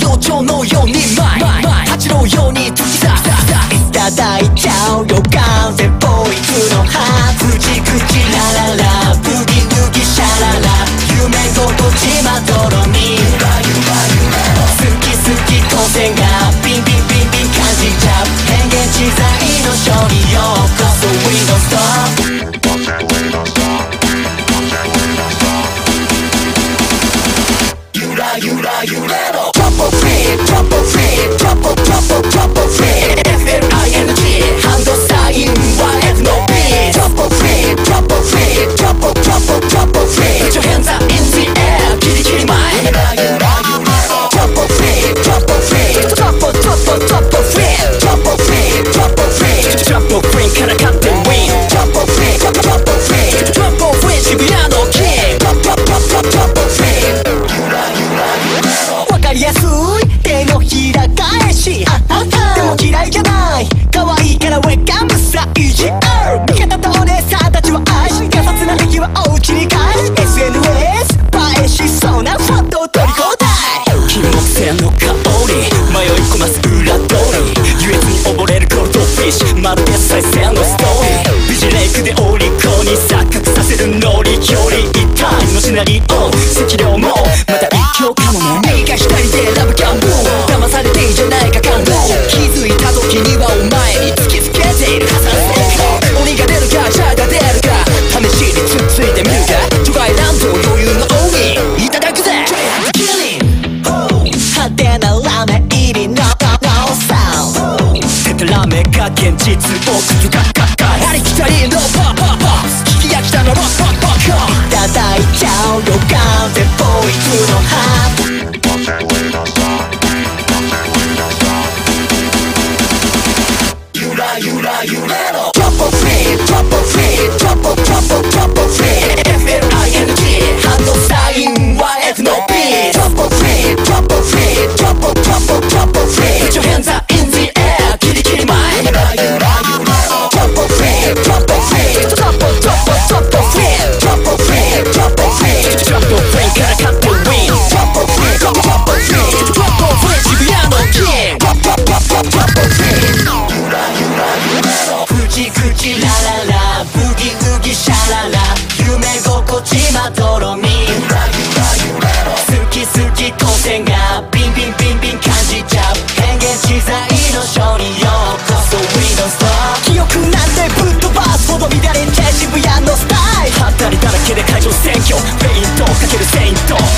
同調のように八郎ように突き刺すいただいちゃうよ完全ボーイズのハーフ口口ラララブギウギシャララ夢心地まどろみ好き好き光線がビンビンビンビン感じちゃう変幻自在のショーにようこそ We don't stopゆらゆらゆらのトップフリートップフリートップトップトップフリー FLING ハンドサインは F の B トップフリートップフリートップトップトップフリー Put your hands up in the air キリキリ前ゆらゆらゆらのトップフリートップフリートップトップトップフリートップフリートップフリートップフリーから勝ってウィントップフリートップトップフリートップフリー渋谷のキングトップトップトップトップフリーゆらゆらゆらのわかりやすい手のひら返しでも嫌いじゃない可愛いからウェカムさイージー味方とお姉さんたちは愛しガサツな敵はお家に帰る SNS 映えしそうなフォトを取り放題金木犀の香り迷い込ます裏通り言えずに溺れるゴールドフィッシュまるで再生のストーリービジレイクでオリコに錯覚させるノリ距離一体のシナリオ赤量もまた一興かもね右か左でラブキャンプ騙されていいじゃないか感動気づいた時にはお前に突きつけている破産成功鬼が出るかジャーが出るか試しにつっついてみるかトライランド余裕の鬼いただくぜ派手なラメ入りのサウンド捨てたラメが現実をくずかありきたりのポッポッポ聞き飽きたのロッポッポッコいただいちゃうよ完全ボーイズのハーフゆらゆらゆらのトップフリートップフリートップトップトップフリー FLING ハンドサインは F の B トップフリートップフリートップトップトップフリー Put your hands up in the air キリキリ前ゆらゆらゆらのトップフリートップフリートップトップトップフリートップフリートップフリートップフリーから勝ってウィントップフリートップトップフリートップフリー渋谷のキングトップトップトップトップフリーゆらゆらゆらの口口ラララブギウギシャララ夢心地まどろみゆらゆらゆらの好き好き光線がビンビンビンビン感じちゃう変幻自在のショーにようこそ We don't stop 記憶なんてぶっ飛ばすほど乱れて渋谷のスタイル当たりだらけで会場占拠フェイントかけるセイント